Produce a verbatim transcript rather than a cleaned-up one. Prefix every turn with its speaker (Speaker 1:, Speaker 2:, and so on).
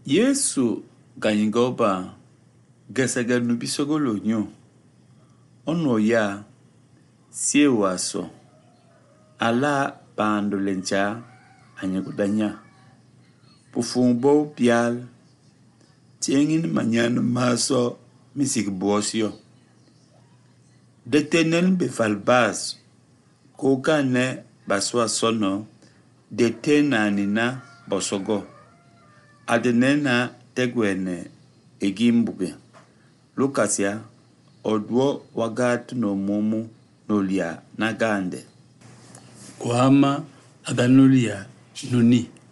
Speaker 1: Yesu ganyigoba gasaga nubisogolo nyo ono ya siewaso ala pando lencha anyagudanya pufumbo pial tiengin manyan maso misik bosio detenel befalbas kokane baswa sono detenanina bosogo adenena tegwene egimbuge Lukasia odwo wagatu no mumu nolia nagande
Speaker 2: Wama aganulia nuni